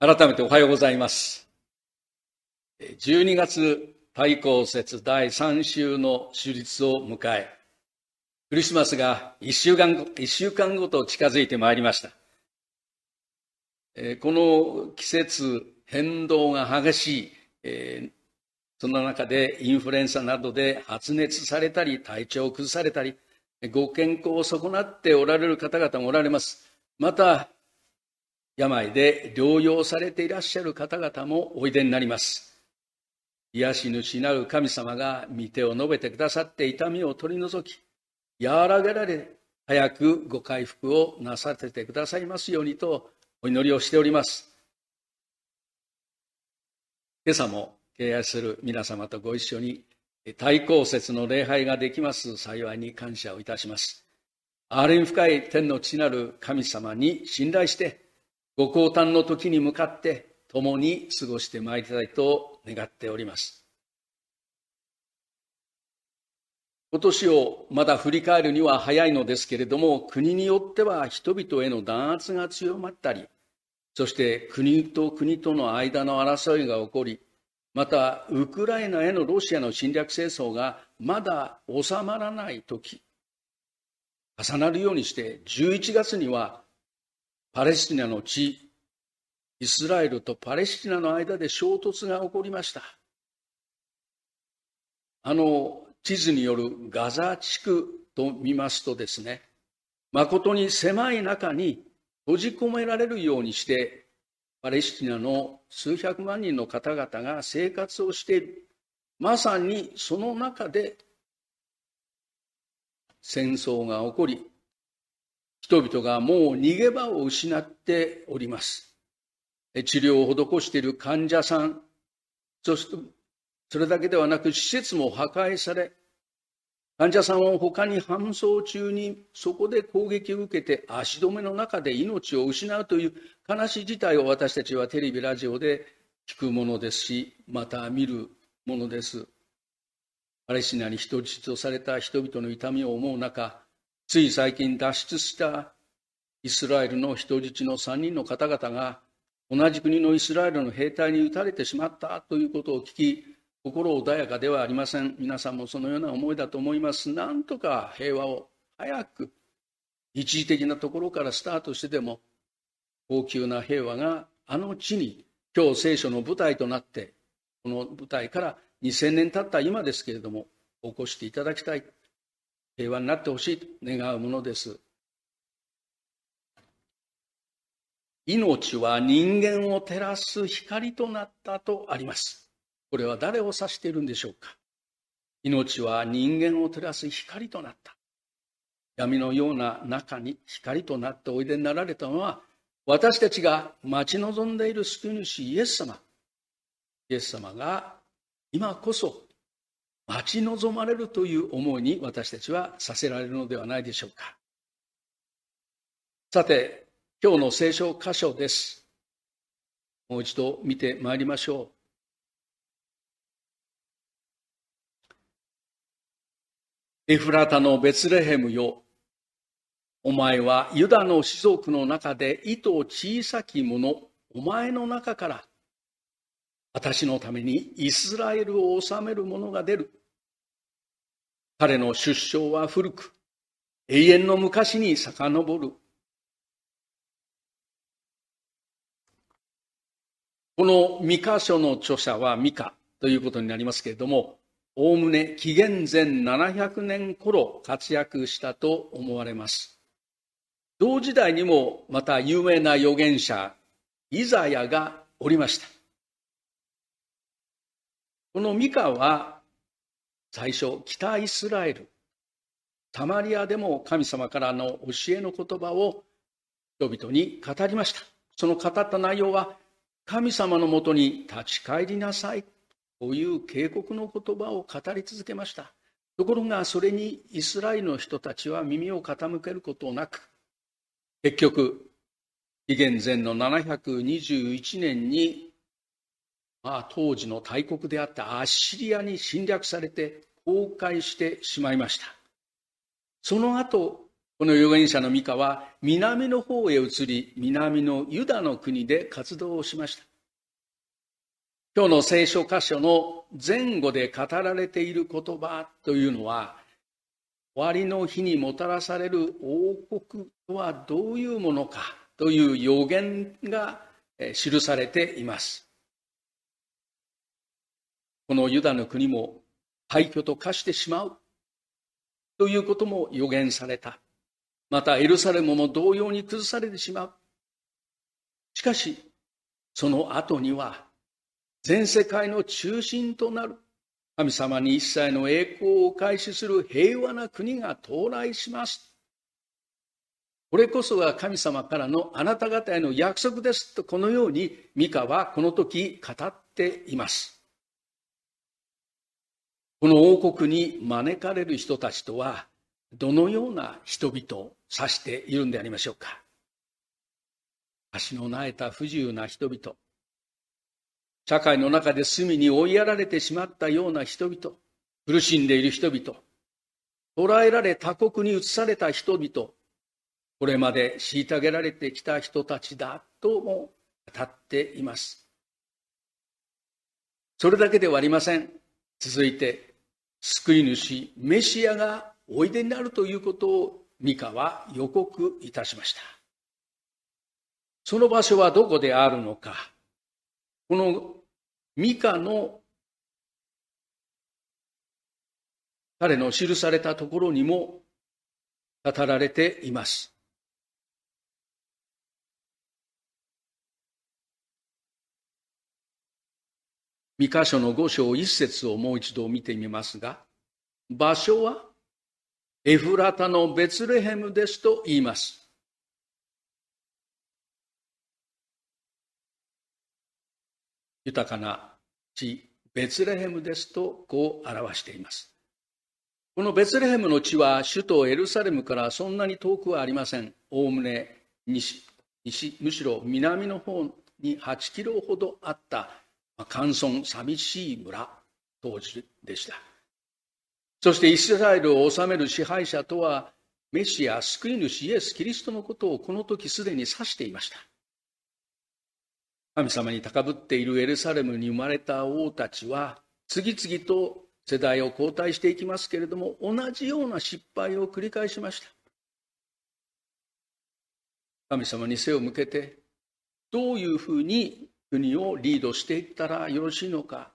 改めておはようございます。12月大公節第3週の主日を迎え、クリスマスが1週間ごと近づいてまいりました。この季節、変動が激しい、その中でインフルエンザなどで発熱されたり、体調を崩されたり、ご健康を損なっておられる方々もおられます。また、病で療養されていらっしゃる方々もおいでになります。癒し主なる神様が御手を述べてくださって痛みを取り除き、和らげられ、早くご回復をなさせてくださいますようにとお祈りをしております。今朝も敬愛する皆様とご一緒に大公節の礼拝ができます幸いに感謝をいたします。憐れみ深い天の父なる神様に信頼して、ご降誕の時に向かって共に過ごしてまいりたいと願っております。今年をまだ振り返るには早いのですけれども、国によっては人々への弾圧が強まったり、そして国と国との間の争いが起こり、またウクライナへのロシアの侵略戦争がまだ収まらない時、重なるようにして11月にはパレスチナの地、イスラエルとパレスチナの間で衝突が起こりました。地図によるガザ地区と見ますとですね、誠に狭い中に閉じ込められるようにして、パレスチナの数百万人の方々が生活をしている。まさにその中で戦争が起こり、人々がもう逃げ場を失っております。治療を施している患者さん、そしてそれだけではなく施設も破壊され、患者さんを他に搬送中にそこで攻撃を受けて足止めの中で命を失うという悲しい事態を私たちはテレビ、ラジオで聞くものですし、また見るものです。パレスチナに人質とされた人々の痛みを思う中、つい最近脱出したイスラエルの人質の3人の方々が同じ国のイスラエルの兵隊に撃たれてしまったということを聞き、心穏やかではありません。皆さんもそのような思いだと思います。なんとか平和を早く、一時的なところからスタートしてでも、高級な平和があの地に今日聖書の舞台となって、この舞台から2000年経った今ですけれども、起こしていただきたい。平和になってほしいと願うものです。命は人間を照らす光となったとあります。これは誰を指しているんでしょうか。命は人間を照らす光となった。闇のような中に光となっておいでになられたのは、私たちが待ち望んでいる救い主イエス様。イエス様が今こそ待ち望まれるという思いに私たちはさせられるのではないでしょうか。さて、今日の聖書箇所です。もう一度見てまいりましょう。エフラタのベツレヘムよ、お前はユダの氏族の中でいと小さきもの、お前の中から私のためにイスラエルを治める者が出る。彼の出生は古く、永遠の昔に遡る。このミカ書の著者はミカということになりますけれども、おおむね紀元前700年頃活躍したと思われます。同時代にもまた有名な預言者イザヤがおりました。このミカは最初北イスラエル、サマリアでも神様からの教えの言葉を人々に語りました。その語った内容は、神様のもとに立ち返りなさいという警告の言葉を語り続けました。ところがそれにイスラエルの人たちは耳を傾けることなく、結局紀元前の721年に、当時の大国であったアッシリアに侵略されて崩壊してしまいました。その後、 この預言者のミカは南の方へ移り、南のユダの国で活動をしました。今日の聖書箇所の前後で語られている言葉というのは、終わりの日にもたらされる王国とはどういうものかという予言が記されています。このユダの国も廃墟と化してしまうということも予言された。またエルサレムも同様に崩されてしまう。しかし、その後には全世界の中心となる神様に一切の栄光を開始する平和な国が到来します。これこそが神様からのあなた方への約束ですと、このようにミカはこの時語っています。この王国に招かれる人たちとはどのような人々を指しているんでありましょうか。足のなえた不自由な人々、社会の中で隅に追いやられてしまったような人々、苦しんでいる人々、捕らえられ他国に移された人々、これまで虐げられてきた人たちだとも語っています。それだけではありません。続いて、救い主メシアがおいでになるということをミカは予告いたしました。その場所はどこであるのか。このミカの彼の記されたところにも語られています。ミカ書の5章1節をもう一度見てみますが、場所はエフラタのベツレヘムですと言います。豊かな地、ベツレヘムですとこう表しています。このベツレヘムの地は首都エルサレムからそんなに遠くはありません。おおむね西、むしろ南の方に8キロほどあった寒村寂しい村、当時でした。そしてイスラエルを治める支配者とはメシア、救い主イエス・キリストのことをこの時すでに指していました。神様に高ぶっているエルサレムに生まれた王たちは次々と世代を交代していきますけれども、同じような失敗を繰り返しました。神様に背を向けてどういうふうに国をリードしていったらよろしいのか、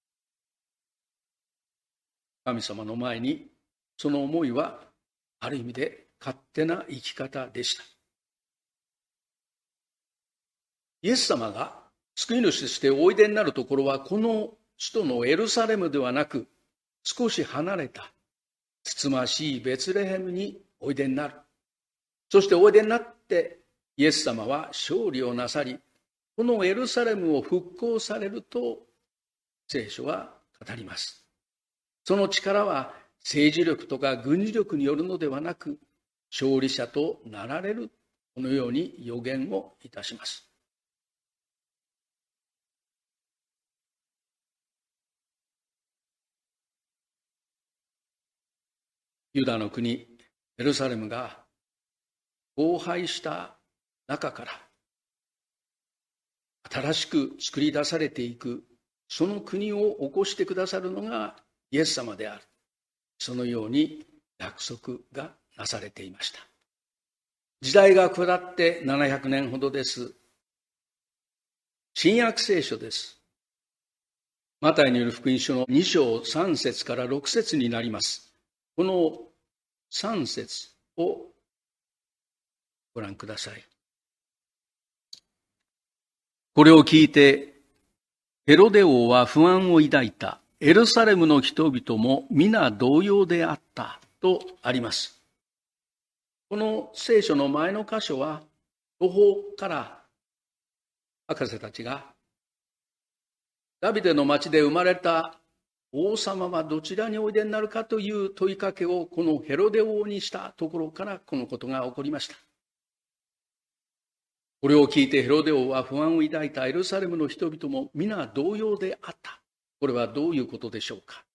神様の前にその思いはある意味で勝手な生き方でした。イエス様が救い主としておいでになるところはこの首都のエルサレムではなく、少し離れたつつましいベツレヘムにおいでになる。そしておいでになってイエス様は勝利をなさり、このエルサレムを復興されると聖書は語ります。その力は政治力とか軍事力によるのではなく、勝利者となられる、このように予言をいたします。ユダの国エルサレムが荒廃した中から新しく作り出されていく、その国を起こしてくださるのがイエス様である。そのように約束がなされていました。時代が下って700年ほどです。新約聖書です。マタイによる福音書の2章3節から6節になります。この3節をご覧ください。これを聞いてヘロデ王は不安を抱いた。エルサレムの人々も皆同様であったとあります。この聖書の前の箇所は途方から博士たちがダビデの町で生まれた王様はどちらにおいでになるかという問いかけをこのヘロデ王にしたところからこのことが起こりました。これを聞いてヘロデ王は不安を抱いた。エルサレムの人々も皆同様であった。これはどういうことでしょうか。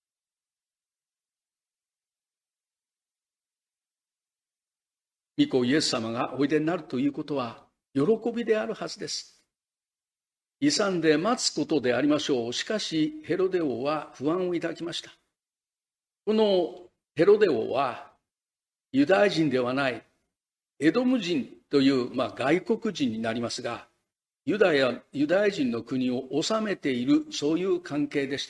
御子イエス様がおいでになるということは喜びであるはずです。勇んで待つことでありましょう。しかしヘロデ王は不安を抱きました。このヘロデ王はユダヤ人ではないエドム人という、外国人になりますが、ユダヤ人の国を治めている、そういう関係でした。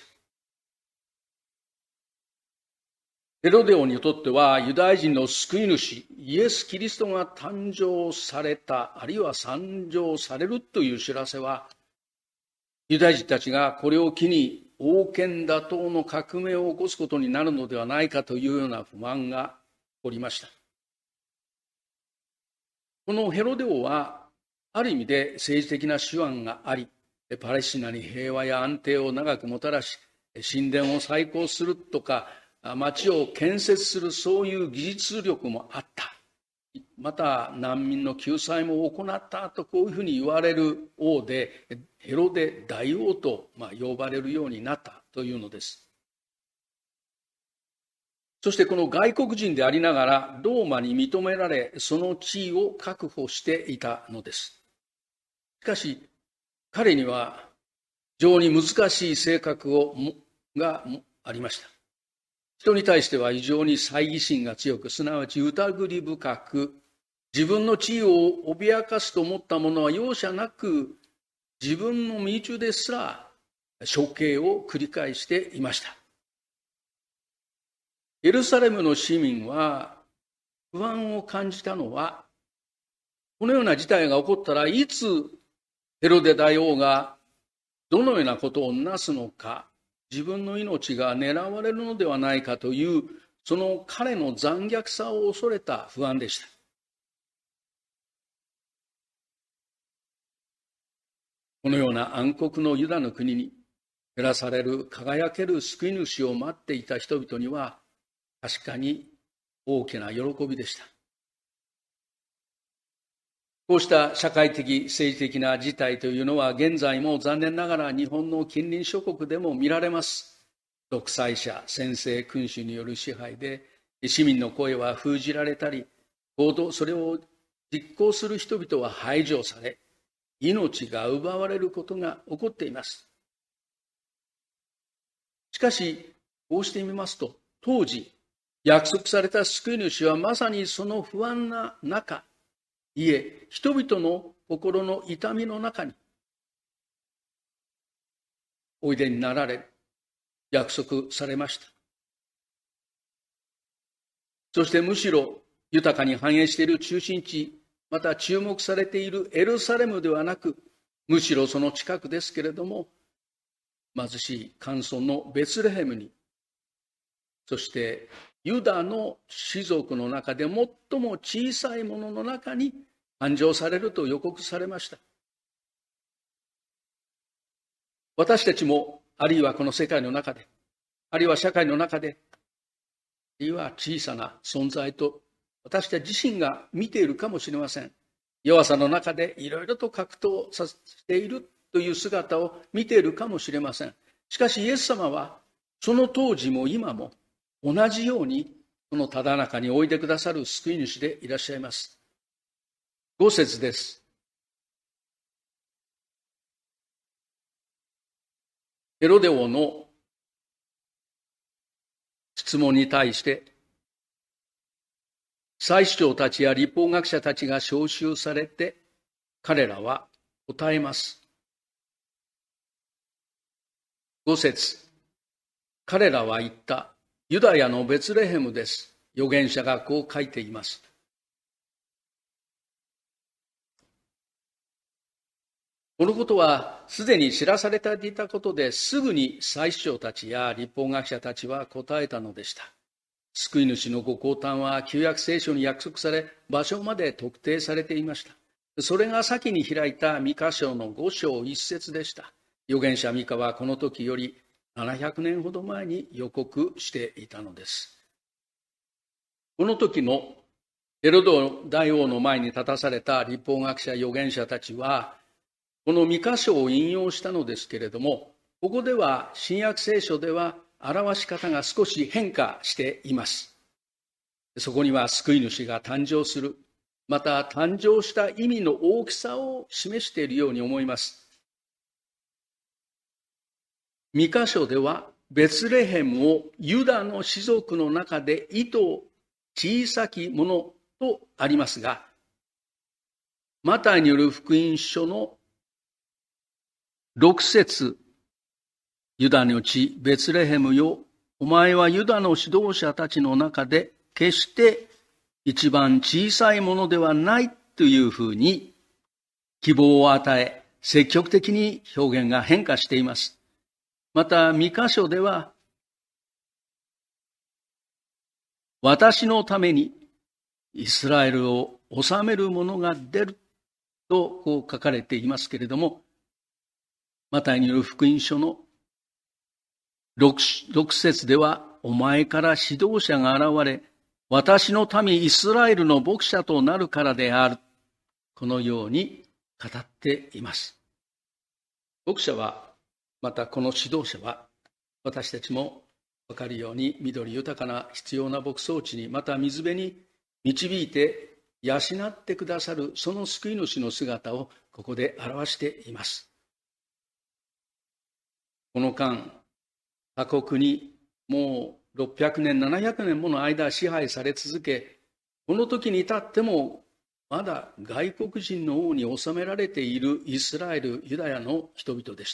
ヘロデ王にとってはユダヤ人の救い主イエス・キリストが誕生された、あるいは参上されるという知らせは、ユダヤ人たちがこれを機に王権打倒の革命を起こすことになるのではないかというような不安が起こりました。このヘロデ王はある意味で政治的な手腕があり、パレスチナに平和や安定を長くもたらし、神殿を再興するとか、町を建設する、そういう技術力もあった。また難民の救済も行ったと、こういうふうに言われる王で、ヘロデ大王と呼ばれるようになったというのです。そしてこの外国人でありながらローマに認められ、その地位を確保していたのです。しかし彼には非常に難しい性格がありました。人に対しては非常に猜疑心が強く、すなわち疑り深く、自分の地位を脅かすと思った者は容赦なく自分の身内ですら処刑を繰り返していました。エルサレムの市民は不安を感じたのは、このような事態が起こったらいつヘロデ大王がどのようなことをなすのか、自分の命が狙われるのではないかという、その彼の残虐さを恐れた不安でした。このような暗黒のユダの国に照らされる輝ける救い主を待っていた人々には、確かに大きな喜びでした。こうした社会的、政治的な事態というのは、現在も残念ながら日本の近隣諸国でも見られます。独裁者、専制君主による支配で、市民の声は封じられたり、それを実行する人々は排除され、命が奪われることが起こっています。しかし、こうしてみますと、当時、約束された救い主はまさにその不安な中、人々の心の痛みの中においでになられ、約束されました。そしてむしろ豊かに繁栄している中心地、また注目されているエルサレムではなく、むしろその近くですけれども、貧しい寒村のベツレヘムに、そしてユダの氏族の中で最も小さいものの中に誕生されると予告されました。私たちも、あるいはこの世界の中で、あるいは社会の中で、あるいは小さな存在と私たち自身が見ているかもしれません。弱さの中でいろいろと格闘させているという姿を見ているかもしれません。しかしイエス様はその当時も今も同じようにこのただ中においでくださる救い主でいらっしゃいます。5節です。ヘロデ王の質問に対して祭司長たちや律法学者たちが召集されて、彼らは答えます。5節、彼らは言った。ユダヤのベツレヘムです。預言者がこう書いています。このことはすでに知らされていたことで、すぐに祭司長たちや律法学者たちは答えたのでした。救い主のご降誕は旧約聖書に約束され、場所まで特定されていました。それが先に開いたミカ書の5章1節でした。預言者ミカはこの時より700年ほど前に予告していたのです。この時のヘロデ大王の前に立たされた律法学者預言者たちは、このミカ書を引用したのですけれども、ここでは新約聖書では表し方が少し変化しています。そこには救い主が誕生する、 また誕生した意味の大きさを示しているように思います。2箇所では、ベツレヘムをユダの氏族の中でいと小さきものとありますが、マタイによる福音書の6節、ユダの地ベツレヘムよ、お前はユダの指導者たちの中で決して一番小さいものではないというふうに希望を与え、積極的に表現が変化しています。また、2箇所では、私のためにイスラエルを治める者が出るとこう書かれていますけれども、マタイによる福音書の6節では、お前から指導者が現れ、私の民イスラエルの牧者となるからである。このように語っています。牧者は、またこの指導者は、私たちも分かるように緑豊かな必要な牧草地に、また水辺に導いて養ってくださるその救い主の姿をここで表しています。この間、他国にもう600年、700年もの間支配され続け、この時に至ってもまだ外国人の王に治められているイスラエル、ユダヤの人々でした。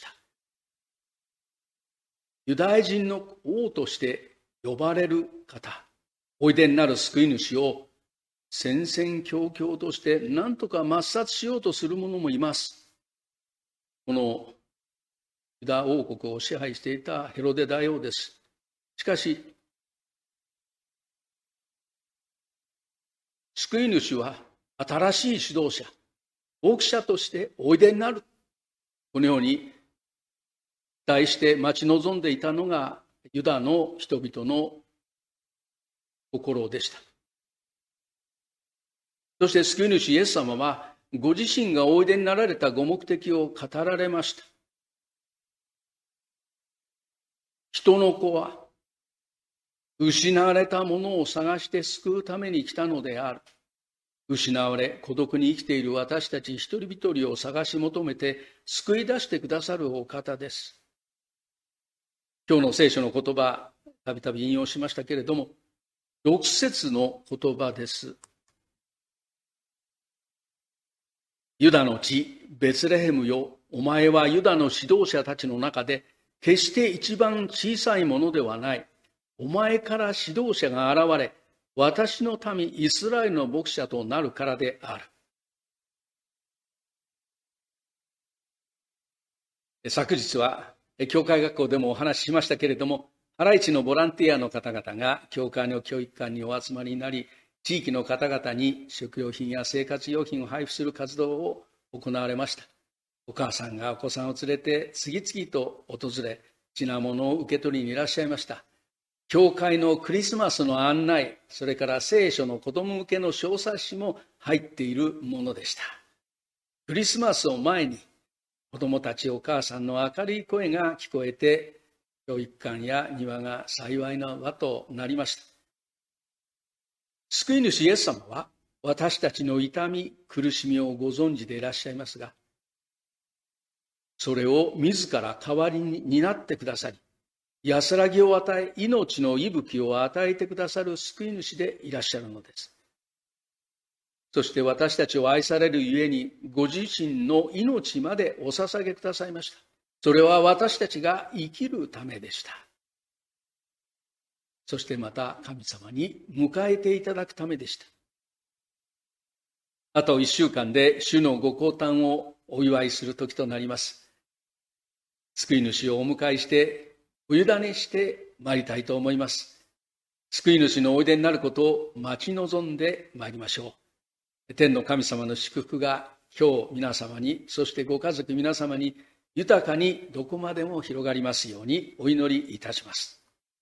ユダヤ人の王として呼ばれる方、おいでになる救い主を戦々恐々として何とか抹殺しようとする者もいます。このユダ王国を支配していたヘロデ大王です。しかし、救い主は新しい指導者、牧者としておいでになる。このように期待して待ち望んでいたのがユダの人々の心でした。そして救い主イエス様はご自身がおいでになられたご目的を語られました。人の子は失われたものを探して救うために来たのである。失われ孤独に生きている私たち一人一人を探し求めて救い出してくださるお方です。今日の聖書の言葉、たびたび引用しましたけれども、6節の言葉です。ユダの地ベツレヘムよ、お前はユダの指導者たちの中で決して一番小さいものではない。お前から指導者が現れ、私の民イスラエルの牧者となるからである。昨日は教会学校でもお話ししましたけれども、ハライチのボランティアの方々が教会の教育館にお集まりになり、地域の方々に食料品や生活用品を配布する活動を行われました。お母さんがお子さんを連れて次々と訪れ、品物を受け取りにいらっしゃいました。教会のクリスマスの案内、それから聖書の子供向けの小冊子も入っているものでした。クリスマスを前に、子供たちお母さんの明るい声が聞こえて、教育館や庭が幸いな輪となりました。救い主イエス様は私たちの痛み、苦しみをご存知でいらっしゃいますが、それを自ら代わりに担ってくださり、安らぎを与え、命の息吹を与えてくださる救い主でいらっしゃるのです。そして私たちを愛されるゆえに、ご自身の命までお捧げくださいました。それは私たちが生きるためでした。そしてまた神様に迎えていただくためでした。あと1週間で主のご降誕をお祝いする時となります。救い主をお迎えして、お委ねして参りたいと思います。救い主のおいでになることを待ち望んで参りましょう。天の神様の祝福が今日皆様に、そしてご家族皆様に豊かにどこまでも広がりますようにお祈りいたします。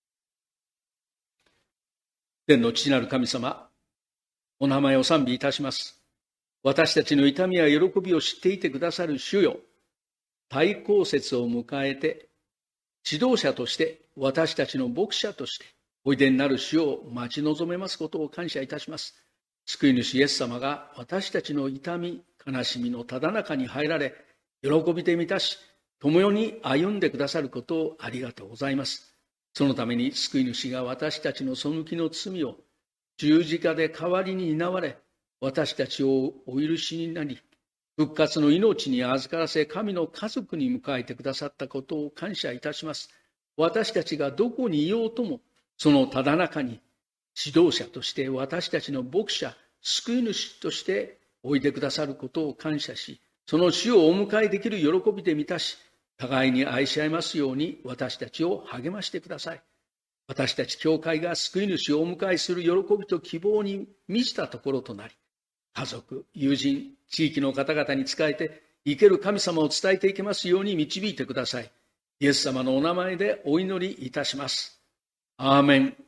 天の父なる神様、お名前を賛美いたします。私たちの痛みや喜びを知っていてくださる主よ、大公節を迎えて、指導者として、私たちの牧者として、おいでになる主を待ち望めますことを感謝いたします。 救い主イエス様が私たちの痛み、悲しみのただ中に入られ、喜びで満たし、共に歩んでくださることをありがとうございます。そのために救い主が私たちの背きの罪を十字架で代わりに担われ、私たちをお許しになり、復活の命に預からせ、神の家族に迎えてくださったことを感謝いたします。私たちがどこにいようとも、そのただ中に指導者として私たちの牧者、救い主としておいでくださることを感謝し、その主をお迎えできる喜びで満たし、互いに愛し合いますように私たちを励ましてください。私たち教会が救い主をお迎えする喜びと希望に満ちたところとなり、家族、友人、地域の方々に仕えて、生ける神様を伝えていけますように導いてください。イエス様のお名前でお祈りいたします。アーメン。